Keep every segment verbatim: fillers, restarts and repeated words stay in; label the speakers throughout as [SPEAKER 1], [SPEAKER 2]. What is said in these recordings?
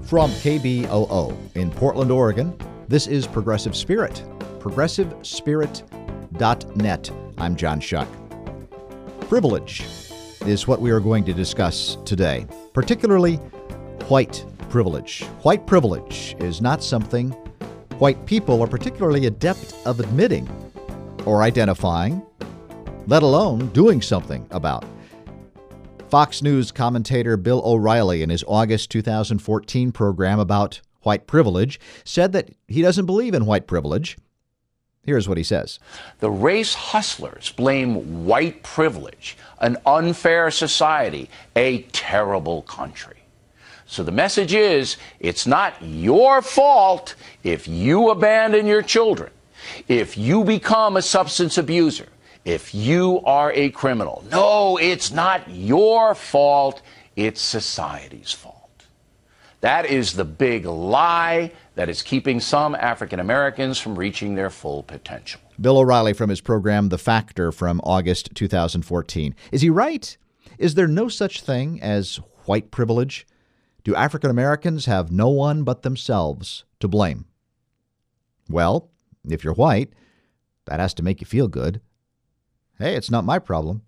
[SPEAKER 1] From K B O O in Portland, Oregon, this is Progressive Spirit, progressive spirit dot net. I'm John Shuck. Privilege is what we are going to discuss today, particularly white privilege. White privilege is not something white people are particularly adept of admitting or identifying, let alone doing something about. Fox News commentator Bill O'Reilly, in his August two thousand fourteen program about white privilege, said that he doesn't believe in white privilege. Here's what he says.
[SPEAKER 2] The race hustlers blame white privilege, an unfair society, a terrible country. So the message is, it's not your fault if you abandon your children, if you become a substance abuser, if you are a criminal. No, it's not your fault. It's society's fault. That is the big lie that is keeping some African Americans from reaching their full potential.
[SPEAKER 1] Bill O'Reilly from his program, The Factor, from August two thousand fourteen. Is he right? Is there no such thing as white privilege? Do African Americans have no one but themselves to blame? Well, if you're white, that has to make you feel good. Hey, it's not my problem.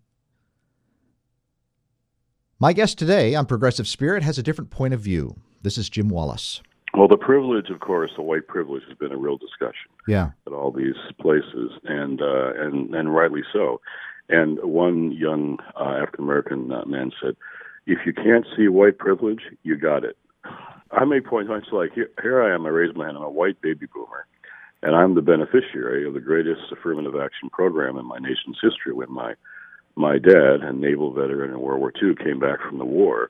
[SPEAKER 1] My guest today on Progressive Spirit has a different point of view. This is Jim Wallis.
[SPEAKER 3] Well, the privilege, of course, the white privilege has been a real discussion
[SPEAKER 1] yeah.
[SPEAKER 3] at all these places, and uh, and and rightly so. And one young uh, African-American uh, man said, if you can't see white privilege, you got it. I make points like, here, here I am, I raised my hand, I'm a white baby boomer. And I'm the beneficiary of the greatest affirmative action program in my nation's history. When my my dad, a naval veteran in World War Two, came back from the war,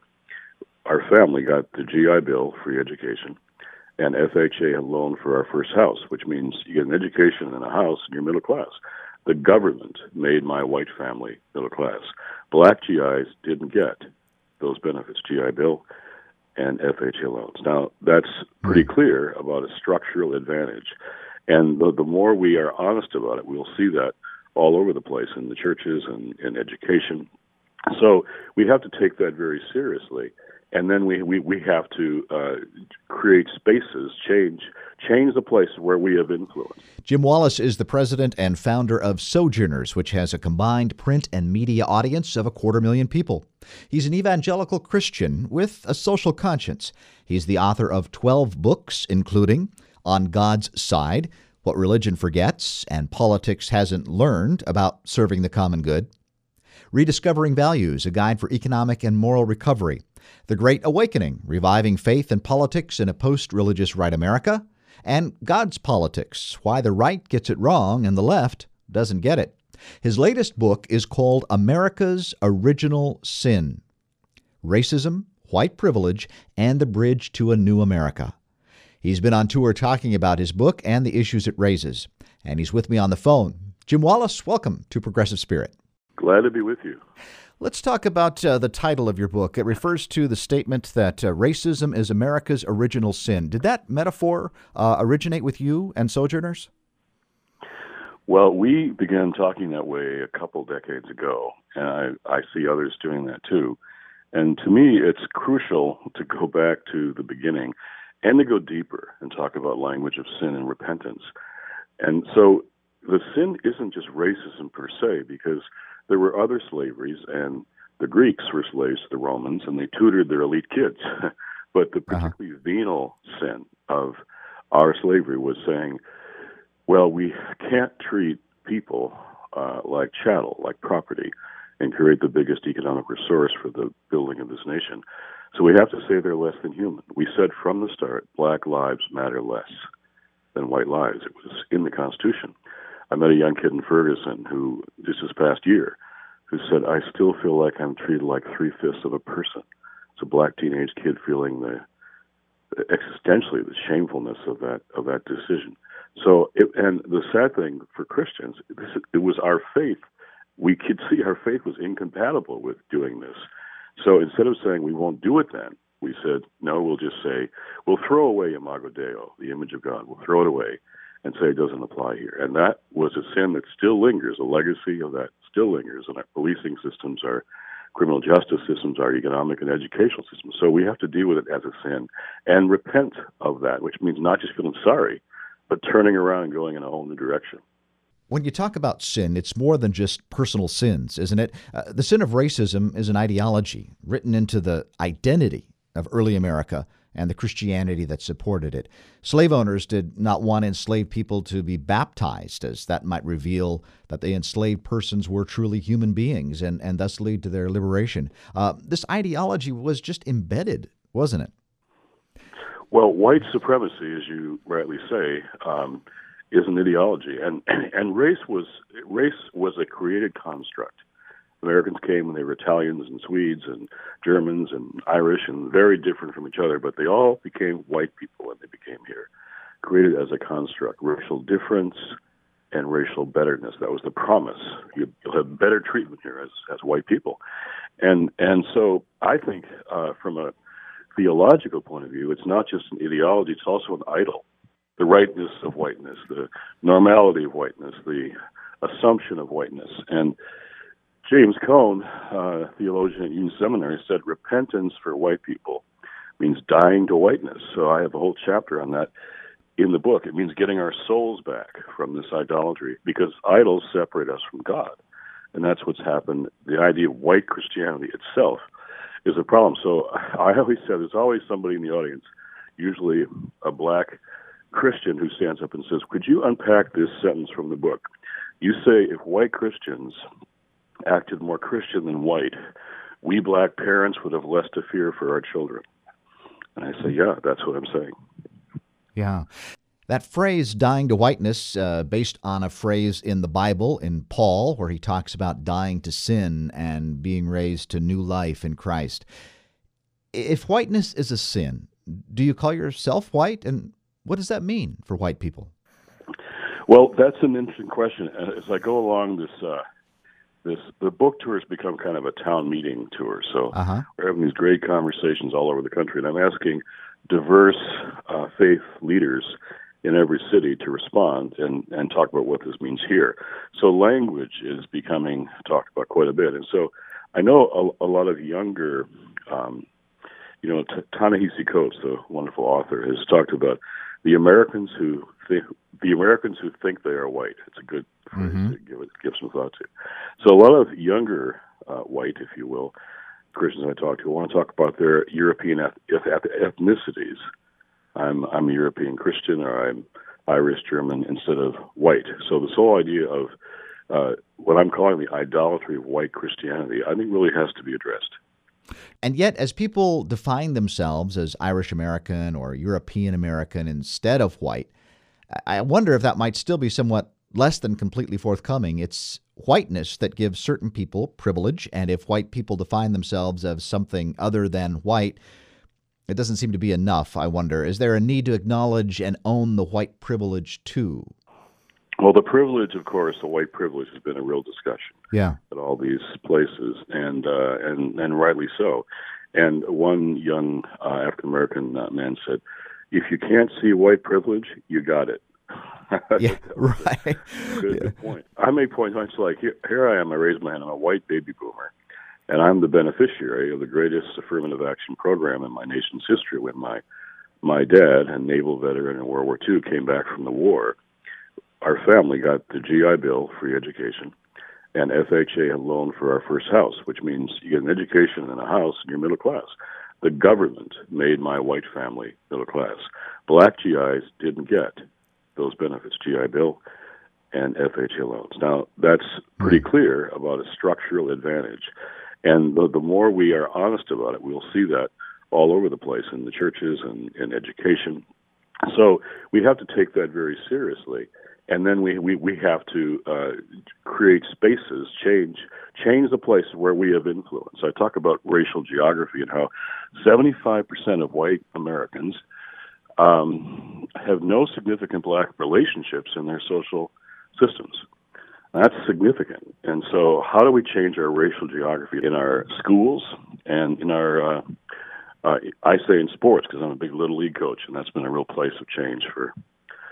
[SPEAKER 3] our family got the G I Bill, free education, and F H A loan for our first house, which means you get an education and a house and you're middle class. The government made my white family middle class. Black G Is didn't get those benefits, G I Bill and F H A loans. Now, that's pretty clear about a structural advantage. And the, the more we are honest about it, we'll see that all over the place in the churches and in education. So we have to take that very seriously. And then we, we, we have to uh, create spaces, change change the place where we have influence.
[SPEAKER 1] Jim Wallis is the president and founder of Sojourners, which has a combined print and media audience of a quarter million people. He's an evangelical Christian with a social conscience. He's the author of twelve books, including On God's Side, What Religion Forgets and Politics Hasn't Learned About Serving the Common Good, Rediscovering Values, a Guide for Economic and Moral Recovery, The Great Awakening, Reviving Faith and Politics in a Post-Religious Right America, and God's Politics, Why the Right Gets It Wrong and the Left Doesn't Get It. His latest book is called America's Original Sin: Racism, White Privilege, and the Bridge to a New America. He's been on tour talking about his book and the issues it raises. And he's with me on the phone. Jim Wallis, welcome to Progressive Spirit.
[SPEAKER 3] Glad to be with you.
[SPEAKER 1] Let's talk about uh, the title of your book. It refers to the statement that uh, racism is America's original sin. Did that metaphor uh, originate with you and Sojourners?
[SPEAKER 3] Well, we began talking that way a couple decades ago, and I, I see others doing that too. And to me, it's crucial to go back to the beginning and to go deeper and talk about language of sin and repentance. And so the sin isn't just racism per se, because there were other slaveries, and the Greeks were slaves to the Romans, and they tutored their elite kids. But the particularly uh-huh. venal sin of our slavery was saying, well, we can't treat people uh, like chattel, like property, and create the biggest economic resource for the building of this nation. So we have to say they're less than human. We said from the start, black lives matter less than white lives. It was in the Constitution. I met a young kid in Ferguson who, just this past year, who said, I still feel like I'm treated like three-fifths of a person. It's a black teenage kid feeling the, the existentially the shamefulness of that of that decision. So, it, and the sad thing for Christians, this, it was our faith. We could see our faith was incompatible with doing this. So instead of saying we won't do it then, we said, no, we'll just say, we'll throw away Imago Dei, the image of God. We'll throw it away and say it doesn't apply here. And that was a sin that still lingers, a legacy of that still lingers, and our policing systems are criminal justice systems, our economic and educational systems. So we have to deal with it as a sin and repent of that, which means not just feeling sorry, but turning around and going in a whole new direction.
[SPEAKER 1] When you talk about sin, it's more than just personal sins, isn't it? Uh, the sin of racism is an ideology written into the identity of early America and the Christianity that supported it. Slave owners did not want enslaved people to be baptized, as that might reveal that the enslaved persons were truly human beings and, and thus lead to their liberation. Uh, this ideology was just embedded, wasn't it?
[SPEAKER 3] Well, white supremacy, as you rightly say, um, is an ideology, and and race was race was a created construct. Americans came when they were Italians and Swedes and Germans and Irish and very different from each other, but they all became white people when they became here, created as a construct, racial difference and racial betterness. That was the promise. You- You'll have better treatment here as as white people, and and so I think uh, from a theological point of view, it's not just an ideology; it's also an idol. The rightness of whiteness, the normality of whiteness, the assumption of whiteness. And James Cone, uh, theologian at Union Seminary, said repentance for white people means dying to whiteness. So I have a whole chapter on that in the book. It means getting our souls back from this idolatry, because idols separate us from God. And that's what's happened. The idea of white Christianity itself is a problem. So I always said there's always somebody in the audience, usually a black Christian, who stands up and says, could you unpack this sentence from the book? You say, if white Christians acted more Christian than white, we black parents would have less to fear for our children. And I say, yeah, that's what I'm saying.
[SPEAKER 1] Yeah. That phrase, dying to whiteness, uh, based on a phrase in the Bible, in Paul, where he talks about dying to sin and being raised to new life in Christ. If whiteness is a sin, do you call yourself white? And what does that mean for white people?
[SPEAKER 3] Well, that's an interesting question. As I go along this, uh, this the book tour has become kind of a town meeting tour. So
[SPEAKER 1] Uh-huh.
[SPEAKER 3] we're having these great conversations all over the country, and I'm asking diverse uh, faith leaders in every city to respond and, and talk about what this means here. So language is becoming talked about quite a bit. And so I know a, a lot of younger, um, you know, T- Ta-Nehisi Coates, the wonderful author, has talked about the Americans who think, the Americans who think they are white. It's a good phrase
[SPEAKER 1] Mm-hmm.
[SPEAKER 3] to give it, give some thought to. So a lot of younger uh, white, if you will, Christians I talk to want to talk about their European eth- eth- ethnicities. I'm I'm a European Christian, or I'm Irish German instead of white. So this whole idea of uh, what I'm calling the idolatry of white Christianity, I think really has to be addressed.
[SPEAKER 1] And yet, as people define themselves as Irish American or European American instead of white, I wonder if that might still be somewhat less than completely forthcoming. It's whiteness that gives certain people privilege, and if white people define themselves as something other than white, it doesn't seem to be enough, I wonder. Is there a need to acknowledge and own the white privilege too?
[SPEAKER 3] Well, the privilege, of course, the white privilege has been a real discussion
[SPEAKER 1] Yeah.
[SPEAKER 3] at all these places, and uh, and and rightly so. And one young uh, African American uh, man said, "If you can't see white privilege, you got it."
[SPEAKER 1] Yeah, right.
[SPEAKER 3] Good,
[SPEAKER 1] Yeah.
[SPEAKER 3] good point. I make points like, here, here I am. I raise my hand. I'm a white baby boomer, and I'm the beneficiary of the greatest affirmative action program in my nation's history. When my my dad, a naval veteran in World War Two, came back from the war, our family got the G I Bill, free education, and F H A loan for our first house, which means you get an education and a house and you're middle class. The government made my white family middle class. Black G Is didn't get those benefits, G I Bill and F H A loans. Now, that's pretty clear about a structural advantage. And the, the more we are honest about it, we'll see that all over the place in the churches and in education. So we have to take that very seriously. And then we, we, we have to uh, create spaces, change change the places where we have influence. I talk about racial geography and how seventy-five percent of white Americans um, have no significant black relationships in their social systems. That's significant. And so how do we change our racial geography in our schools and in our, uh, uh, I say in sports because I'm a big Little League coach, and that's been a real place of change for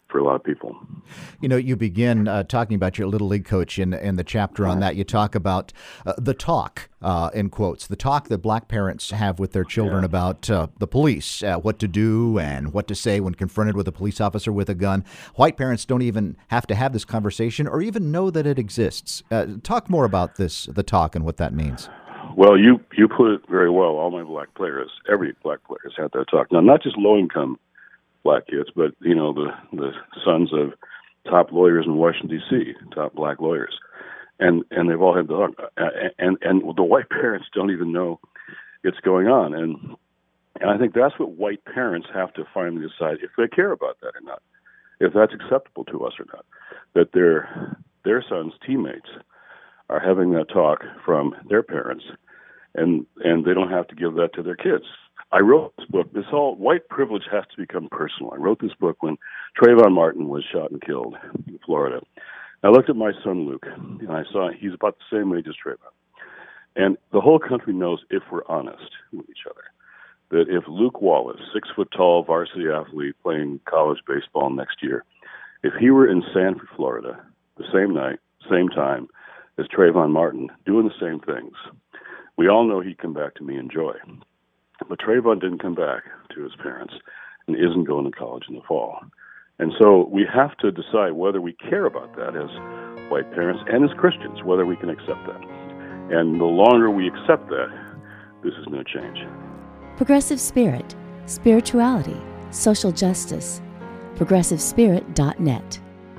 [SPEAKER 3] for a lot of people.
[SPEAKER 1] You know, you begin uh, talking about your Little League coach in, in the chapter on that. You talk about uh, the talk, uh, in quotes, the talk that black parents have with their children
[SPEAKER 3] Yeah.
[SPEAKER 1] about uh, the police, uh, what to do and what to say when confronted with a police officer with a gun. White parents don't even have to have this conversation or even know that it exists. Uh, talk more about this, the talk, and what that means.
[SPEAKER 3] Well, you you put it very well. All my black players, every black player has had that talk. Now, not just low-income black kids, but, you know, the, the sons of top lawyers in Washington, D C, top black lawyers. And and they've all had the talk. And, and the white parents don't even know it's going on. And, and I think that's what white parents have to finally decide if they care about that or not, if that's acceptable to us or not, that their their sons' teammates are having that talk from their parents, and and they don't have to give that to their kids. I wrote this book. This whole white privilege has to become personal. I wrote this book when Trayvon Martin was shot and killed in Florida. I looked at my son Luke, and I saw he's about the same age as Trayvon. And the whole country knows, if we're honest with each other, that if Luke Wallace, six foot tall varsity athlete playing college baseball next year, if he were in Sanford, Florida, the same night, same time as Trayvon Martin, doing the same things, we all know he'd come back to me in joy. But Trayvon didn't come back to his parents and isn't going to college in the fall. And so we have to decide whether we care about that as white parents and as Christians, whether we can accept that. And the longer we accept that, this is going to change.
[SPEAKER 4] Progressive Spirit, spirituality, social justice. progressive spirit dot net.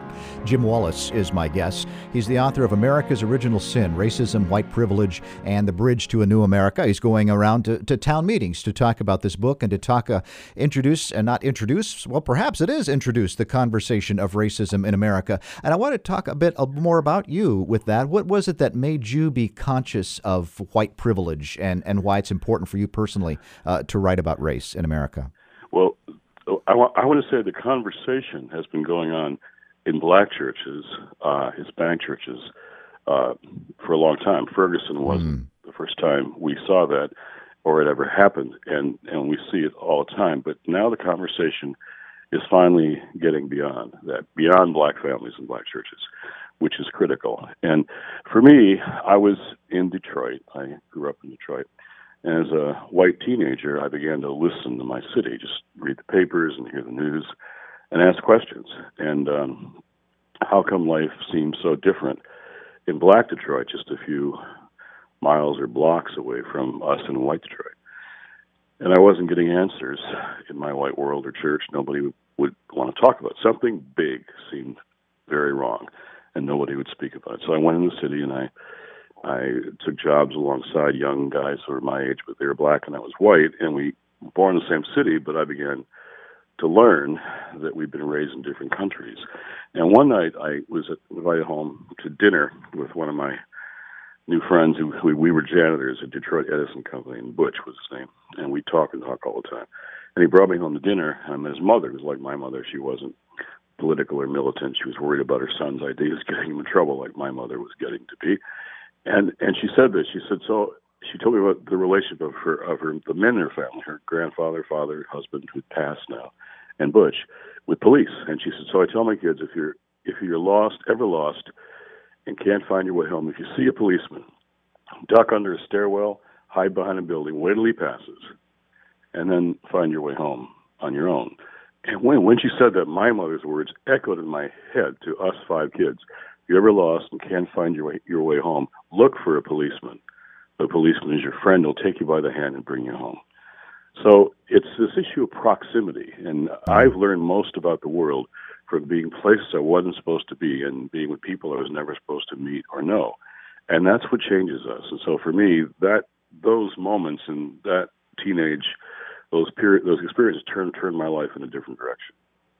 [SPEAKER 1] Jim Wallis is my guest. He's the author of America's Original Sin, Racism, White Privilege, and The Bridge to a New America. He's going around to, to town meetings to talk about this book and to talk, uh, introduce, and not introduce, well, perhaps it is introduce the conversation of racism in America. And I want to talk a bit more about you with that. What was it that made you be conscious of white privilege and, and why it's important for you personally uh, to write about race in America?
[SPEAKER 3] Well, I, wa- I want to say the conversation has been going on in black churches, uh, Hispanic churches, uh, for a long time. Ferguson wasn't mm. the first time we saw that or it ever happened, and, and we see it all the time. But now the conversation is finally getting beyond that, beyond black families and black churches, which is critical. And for me, I was in Detroit. I grew up in Detroit. And as a white teenager, I began to listen to my city, just read the papers and hear the news, and ask questions. And um, how come life seems so different in black Detroit, just a few miles or blocks away from us in white Detroit? And I wasn't getting answers in my white world or church. Nobody would, would want to talk about it. Something big seemed very wrong, and nobody would speak about it. So I went in the city, and I, I took jobs alongside young guys who were my age, but they were black and I was white, and we were born in the same city, but I began to learn that we've been raised in different countries. And one night I was invited home to dinner with one of my new friends who, who we were janitors at Detroit Edison Company, and Butch was his name. And we talk and talk all the time. And he brought me home to dinner, and I met his mother, who was like my mother. She wasn't political or militant. She was worried about her son's ideas getting him in trouble like my mother was getting to be. And and she said this. She said, so she told me about the relationship of her, of her, the men in her family, her grandfather, father, husband, who'd passed now, and Butch, with police. And she said, so I tell my kids, if you're if you're lost, ever lost, and can't find your way home, if you see a policeman, duck under a stairwell, hide behind a building, wait till he passes, and then find your way home on your own. And when when she said that, my mother's words echoed in my head to us five kids. If you're ever lost and can't find your way, your way home, look for a policeman. The policeman is your friend. He'll take you by the hand and bring you home. So it's this issue of proximity, and I've learned most about the world from being places I wasn't supposed to be and being with people I was never supposed to meet or know. And that's what changes us. And so for me, that those moments and that teenage, those period, those experiences turned turned my life in a different direction.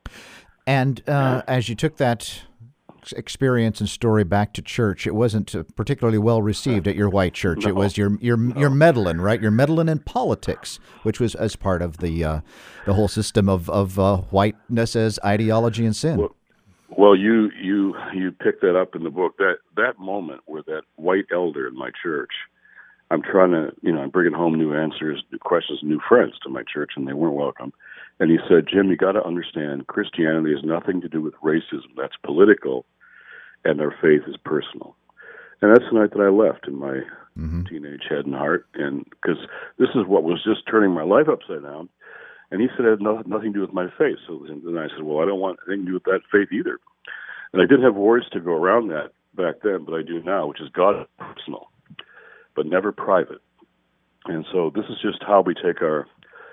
[SPEAKER 1] And uh, as you took that experience and story back to church, it wasn't particularly well received at your white church.
[SPEAKER 3] No.
[SPEAKER 1] It was your your
[SPEAKER 3] No.
[SPEAKER 1] your meddling, right? You're meddling in politics, which was as part of the uh, the whole system of of uh, whiteness as ideology and sin.
[SPEAKER 3] Well, well, you you you picked that up in the book. That that moment where that white elder in my church I'm trying to, you know, I'm bringing home new answers, new questions, new friends to my church, and they weren't welcome. And he said, Jim, you got to understand, Christianity has nothing to do with racism. That's political, and our faith is personal. And that's the night that I left in my mm-hmm. teenage head and heart, and because this is what was just turning my life upside down. And he said it had no, nothing to do with my faith. So then I said, well, I don't want anything to do with that faith either. And I didn't have words to go around that back then, but I do now, which is God personal, but never private. And so this is just how we take our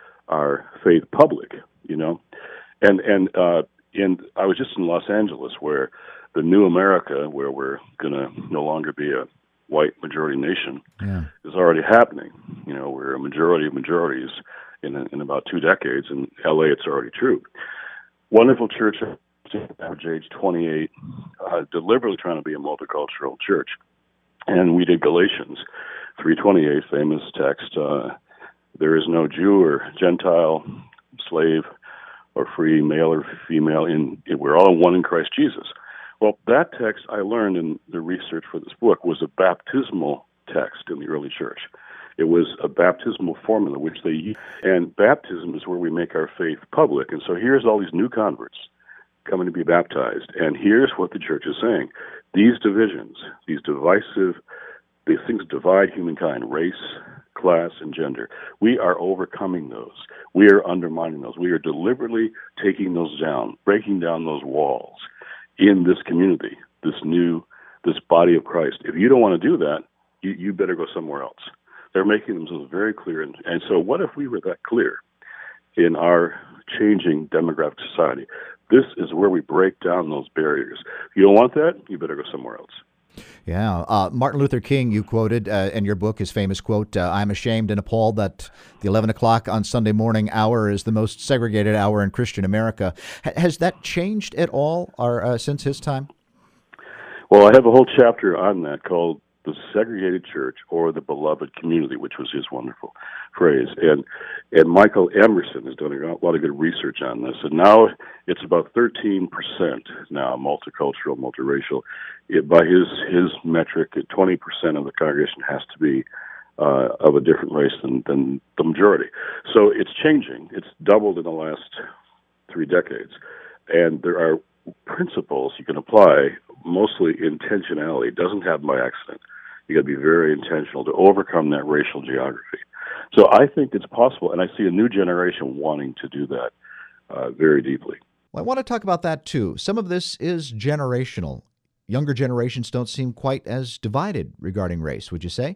[SPEAKER 3] our faith public, you know. And and uh, and I was just in Los Angeles, where the new America, where we're going to no longer be a white majority nation, yeah. is already happening. You know, we're a majority of majorities in in about two decades. In L A, it's already true. Wonderful church, average age twenty-eight, uh, deliberately trying to be a multicultural church. And we did Galatians three twenty-eight, famous text, uh, there is no Jew or Gentile, slave or free, male or female, in, in we're all one in Christ Jesus. Well, that text I learned in the research for this book was a baptismal text in the early church. It was a baptismal formula which they used, and baptism is where we make our faith public. And so here's all these new converts coming to be baptized, and here's what the church is saying. These divisions, these divisive, these things divide humankind, race, class, and gender. We are overcoming those. We are undermining those. We are deliberately taking those down, breaking down those walls in this community, this new, this body of Christ. If you don't want to do that, you, you better go somewhere else. They're making themselves very clear. And, and so what if we were that clear in our changing demographic society? This is where we break down those barriers. If you don't want that, you better go somewhere else.
[SPEAKER 1] Yeah. Uh, Martin Luther King, you quoted uh, in your book, his famous quote, uh, I'm ashamed and appalled that the eleven o'clock on Sunday morning hour is the most segregated hour in Christian America. H- has that changed at all or, uh, since his time?
[SPEAKER 3] Well, I have a whole chapter on that called The Segregated Church or the Beloved Community, which was his wonderful phrase. And and Michael Emerson has done a lot of good research on this. And now it's about thirteen percent now, multicultural, multiracial. It, by his, his metric, twenty percent of the congregation has to be uh, of a different race than, than the majority. So it's changing. It's doubled in the last three decades. And there are principles you can apply, mostly intentionality. It doesn't happen by accident. You got to be very intentional to overcome that racial geography. So I think it's possible, and I see a new generation wanting to do that uh, very deeply.
[SPEAKER 1] Well, I want to talk about that too. Some of this is generational. Younger generations don't seem quite as divided regarding race, would you say?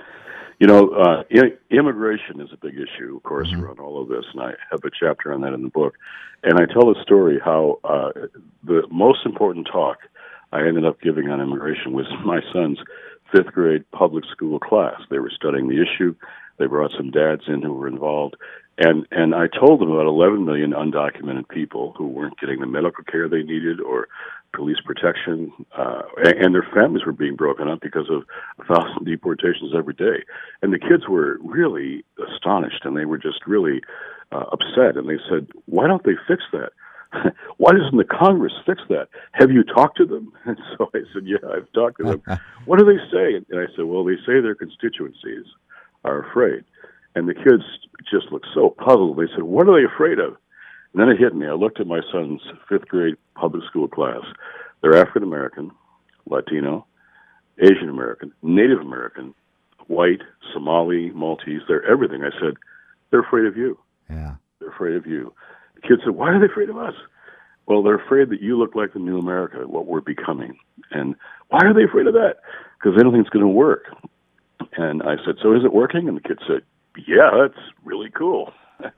[SPEAKER 3] You know, uh, I- immigration is a big issue, of course,
[SPEAKER 1] mm-hmm.
[SPEAKER 3] around all of this, and I have a chapter on that in the book. And I tell the story how uh, the most important talk I ended up giving on immigration was my son's fifth grade public school class. They were studying the issue. They brought some dads in who were involved. And and I told them about eleven million undocumented people who weren't getting the medical care they needed or police protection, uh, and, and their families were being broken up because of a thousand deportations every day. And the kids were really astonished, and they were just really uh, upset. And they said, why don't they fix that? Why doesn't the Congress fix that? Have you talked to them? And so I said, yeah, I've talked to them. What do they say? And I said, well, they say their constituencies are afraid. And the kids just looked so puzzled. They said, what are they afraid of? And then it hit me. I looked at my son's fifth grade public school class. They're African American, Latino, Asian American, Native American, white, Somali, Maltese. They're everything. I said, they're afraid of you.
[SPEAKER 1] Yeah.
[SPEAKER 3] They're afraid of you. The kids said, why are they afraid of us? Well, they're afraid that you look like the new America, what we're becoming. And why are they afraid of that? Because they don't think it's going to work. And I said, so is it working? And the kids said, yeah, that's really cool.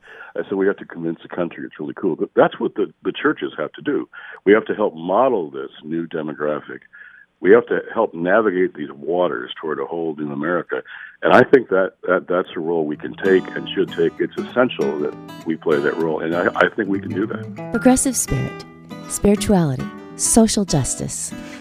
[SPEAKER 3] I said, we have to convince the country it's really cool. But that's what the, the churches have to do. We have to help model this new demographic. We have to help navigate these waters toward a whole new America. And I think that, that that's a role we can take and should take. It's essential that we play that role, and I, I think we can do that.
[SPEAKER 4] Progressive Spirit, spirituality, social justice.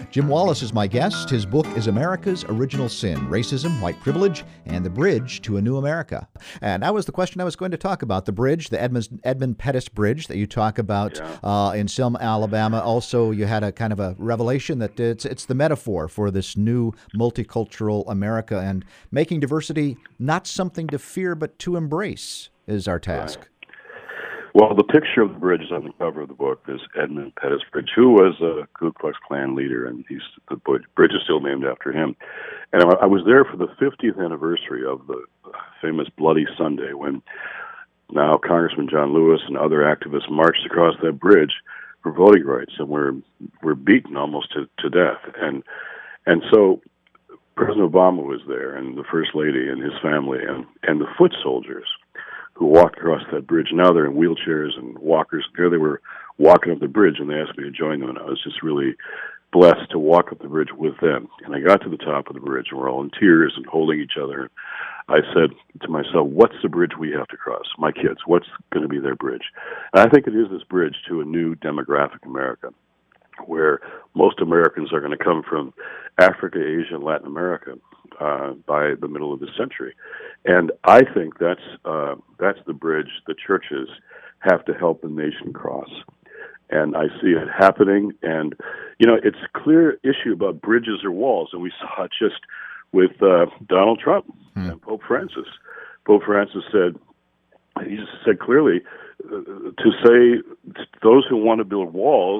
[SPEAKER 1] Jim Wallis is my guest. His book is America's Original Sin, Racism, White Privilege, and the Bridge to a New America. And that was the question I was going to talk about, the bridge, the Edmund, Edmund Pettus Bridge that you talk about
[SPEAKER 3] Yeah.
[SPEAKER 1] uh, in Selma, Alabama. Also, you had a kind of a revelation that it's, it's the metaphor for this new multicultural America, and making diversity not something to fear but to embrace is our task.
[SPEAKER 3] Right. Well, the picture of the bridge on the cover of the book is Edmund Pettus Bridge, who was a Ku Klux Klan leader, and he's the bridge is still named after him. And I was there for the fiftieth anniversary of the famous Bloody Sunday, when now Congressman John Lewis and other activists marched across that bridge for voting rights, and were were beaten almost to, to death. And and so President Obama was there, and the First Lady and his family, and, and the foot soldiers who walked across that bridge. Now they're in wheelchairs and walkers. There they were walking up the bridge, and they asked me to join them, and I was just really blessed to walk up the bridge with them. And I got to the top of the bridge, and we're all in tears and holding each other. I said to myself, what's the bridge we have to cross? My kids, what's going to be their bridge? And I think it is this bridge to a new demographic America, where most Americans are going to come from Africa, Asia, and Latin America uh, by the middle of the century. And I think that's uh, that's the bridge the churches have to help the nation cross. And I see it happening. And, you know, it's a clear issue about bridges or walls. And we saw it just with uh, Donald Trump hmm. and Pope Francis. Pope Francis said, he just said clearly, uh, to say those who want to build walls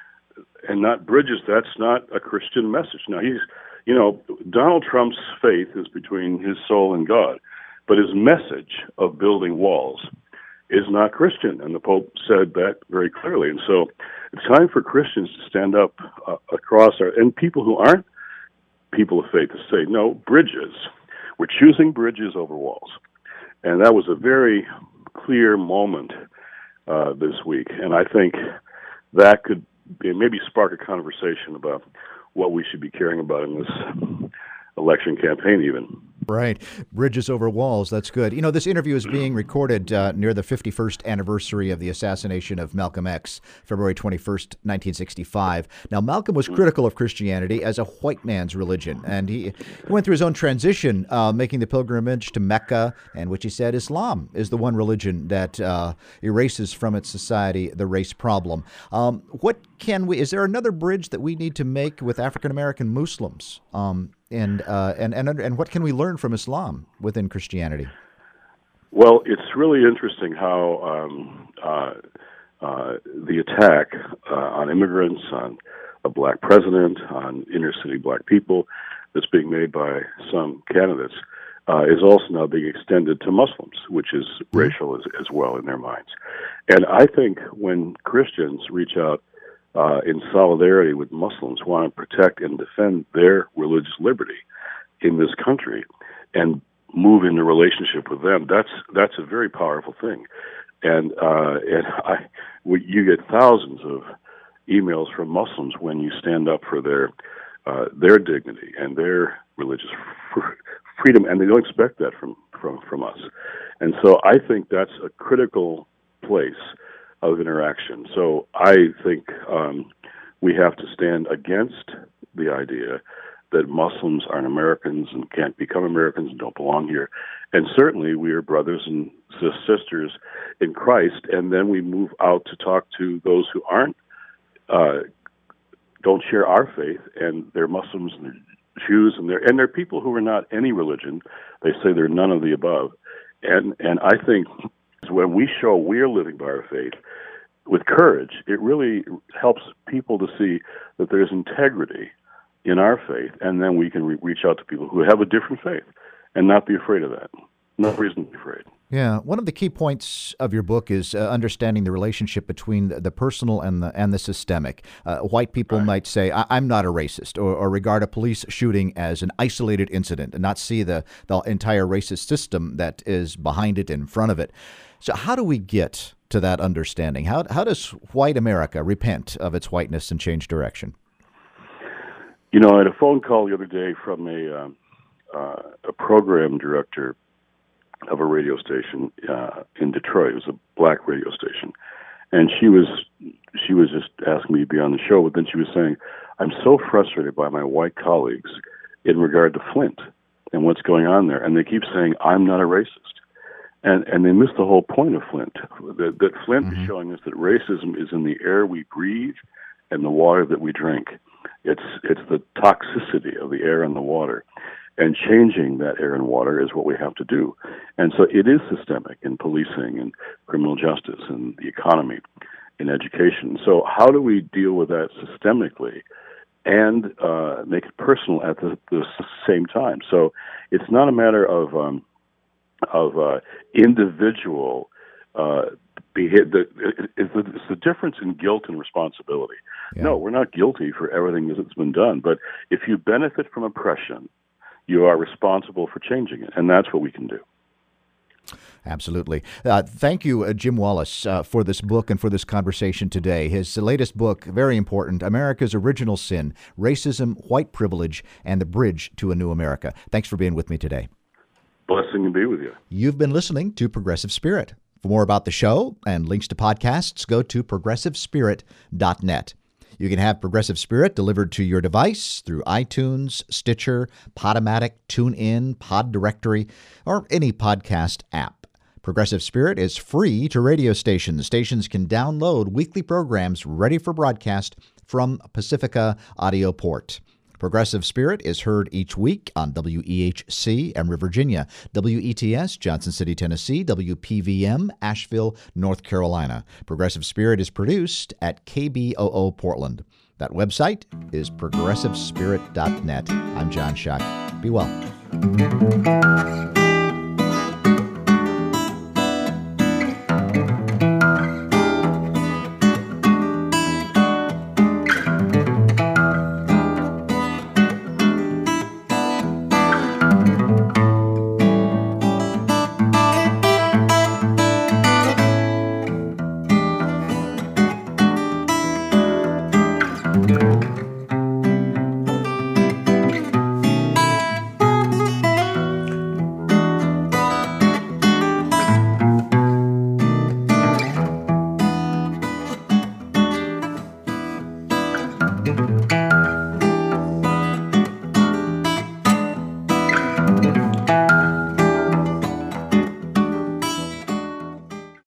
[SPEAKER 3] and not bridges, that's not a Christian message. Now, he's, you know, Donald Trump's faith is between his soul and God, but his message of building walls is not Christian, and the Pope said that very clearly. And so it's time for Christians to stand up uh, across our, and people who aren't people of faith to say, no, bridges. We're choosing bridges over walls. And that was a very clear moment uh, this week, and I think that could maybe spark a conversation about what we should be caring about in this election campaign even.
[SPEAKER 1] Right. Bridges over walls. That's good. You know, this interview is being recorded uh, near the fifty-first anniversary of the assassination of Malcolm X, February twenty-first, nineteen sixty-five. Now, Malcolm was critical of Christianity as a white man's religion, and he, he went through his own transition, uh, making the pilgrimage to Mecca, and which he said Islam is the one religion that uh, erases from its society the race problem. Um, what can we, is there another bridge that we need to make with African-American Muslims? Um, and, uh, and, and, and what can we learn from Islam within Christianity?
[SPEAKER 3] Well, it's really interesting how um, uh, uh, the attack uh, on immigrants, on a black president, on inner city black people that's being made by some candidates uh, is also now being extended to Muslims, which is mm-hmm. racial as, as well in their minds. And I think when Christians reach out uh, in solidarity with Muslims who want to protect and defend their religious liberty in this country and move into relationship with them, that's that's a very powerful thing. And uh, and I, we, you get thousands of emails from Muslims when you stand up for their uh, their dignity and their religious fr- freedom, and they don't expect that from, from, from us. And so I think that's a critical place of interaction. So I think um, we have to stand against the idea that Muslims aren't Americans and can't become Americans and don't belong here. And certainly we are brothers and sisters in Christ, and then we move out to talk to those who aren't, uh, don't share our faith, and they're Muslims and they're Jews, and they're, and they're people who are not any religion. They say they're none of the above. And, and I think when we show we're living by our faith with courage, it really helps people to see that there's integrity in our faith, and then we can re- reach out to people who have a different faith and not be afraid of that. No reason to be afraid.
[SPEAKER 1] Yeah, one of the key points of your book is uh, understanding the relationship between the, the personal and the and the systemic. Uh, white people right. might say, I- I'm not a racist, or, or regard a police shooting as an isolated incident and not see the, the entire racist system that is behind it, in front of it. So how do we get to that understanding? How how does white America repent of its whiteness and change direction?
[SPEAKER 3] You know, I had a phone call the other day from a uh, uh, a program director of a radio station uh, in Detroit. It was a black radio station, and she was she was just asking me to be on the show. But then she was saying, I'm so frustrated by my white colleagues in regard to Flint and what's going on there. And they keep saying, I'm not a racist. And and they miss the whole point of Flint. That, that Flint mm-hmm. is showing us that racism is in the air we breathe and the water that we drink. It's it's the toxicity of the air and the water. And changing that air and water is what we have to do. And so it is systemic in policing and criminal justice and the economy and education. So how do we deal with that systemically and uh, make it personal at the, the same time? So it's not a matter of um, of uh, individual uh, behavior. It's the, it's the difference in guilt and responsibility. Yeah. No, we're not guilty for everything that's been done. But if you benefit from oppression, you are responsible for changing it, and that's what we can do.
[SPEAKER 1] Absolutely. Uh, thank you, uh, Jim Wallis, uh, for this book and for this conversation today. His latest book, very important, America's Original Sin, Racism, White Privilege, and the Bridge to a New America. Thanks for being with me today.
[SPEAKER 3] Blessing to be with you.
[SPEAKER 1] You've been listening to Progressive Spirit. For more about the show and links to podcasts, go to progressive spirit dot net. You can have Progressive Spirit delivered to your device through iTunes, Stitcher, Podomatic, TuneIn, Pod Directory, or any podcast app. Progressive Spirit is free to radio stations. Stations can download weekly programs ready for broadcast from Pacifica Audio Port. Progressive Spirit is heard each week on W E H C, Emory, Virginia, W E T S, Johnson City, Tennessee, W P V M, Asheville, North Carolina. Progressive Spirit is produced at K B O O Portland. That website is progressive spirit dot net. I'm John Schuck. Be well.